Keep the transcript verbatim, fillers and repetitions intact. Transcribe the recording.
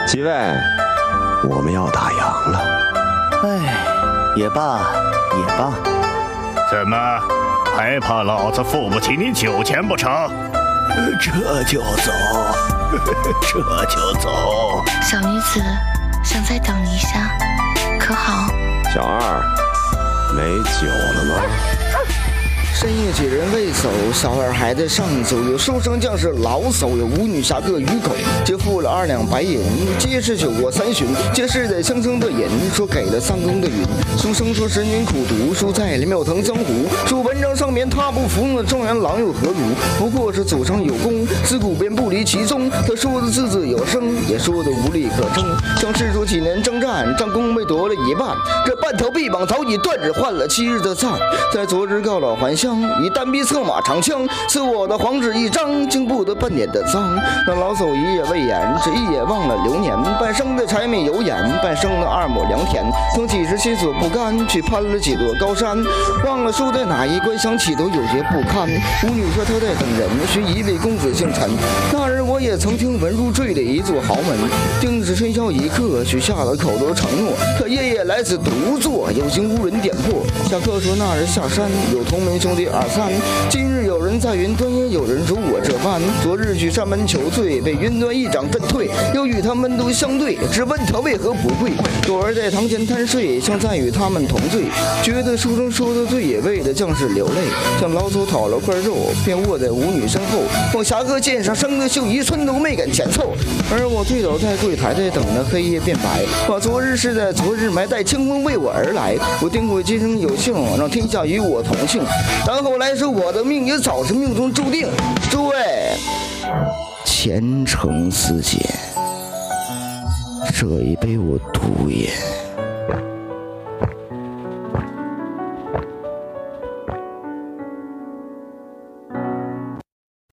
几位，我们要打烊了。 哎，也罢，也罢。 怎么，还怕老子付不起你酒钱不成？ 这就走，这就走。 小女子想再等一下，可好？ 小二，没酒了吗？ 深夜几人未走，小二还在上走。有书生将士老叟，有舞女侠客渔口，皆付了二两白银。皆是酒过三巡，皆是得声声的吟，说给了三更的云。书生说十年苦读，书在了庙堂江湖。说文章上面他不服，那状元郎又何如？不过是祖上有功，自古便不离其宗。他说的字字有声，也说的无力可争。将士说几年征战，战功被夺了一半，这半条臂膀早已断，只换了七日的暂。在昨日告老还乡，以单臂策马长枪，赐我的黄纸一张，竟不得半点的脏。那老叟一夜未言，只一眼忘了流年。半生的柴米油盐，半生的二亩良田。曾几时心所不甘，去攀了几座高山。忘了输在哪一关，想起都有些不堪。舞女说她在等人，须一位公子姓陈。那日我也曾听闻入赘了一座豪门，定是春宵一刻，许下了口头承诺。可夜夜来此独坐，有心无人点破。侠客说那日下山，有同门兄弟二三，今日有人在云端，也有人如我这般。昨日去山门求罪，被云端一掌震退，又与他们都相对，只问他为何不跪。昨儿在堂前贪睡，像在与他们同醉，觉得书生说的对，也为了将士流泪。向老叟讨了块肉，便卧在舞女身后，往侠客剑上生的锈，一寸都没敢前凑。而我醉倒在柜台，在等那黑夜变白，把昨日是在昨日埋，待清风为我而来。我定会今生有幸，让天下与我同庆。然后来说我的命也早是命中注定。诸位，前程似锦，这一杯我独饮。